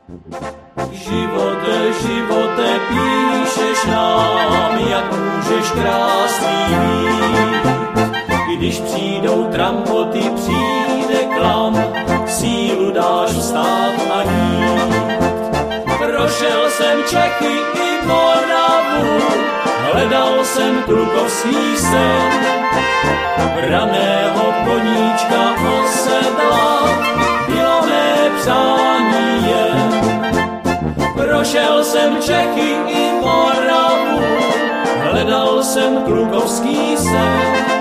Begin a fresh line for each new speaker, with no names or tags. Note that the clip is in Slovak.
Živote, živote, píšeš nám, jak můžeš krásný být. Když přijdou trampoty, přijde klam, sílu dáš vstát a jít. Prošel jsem Čechy i Moravu, hledal jsem klukovský sen. Braného koníčka osedla, bylo mé přání jen. Prošel jsem Čechy i Moravu, hledal jsem klukovský sen.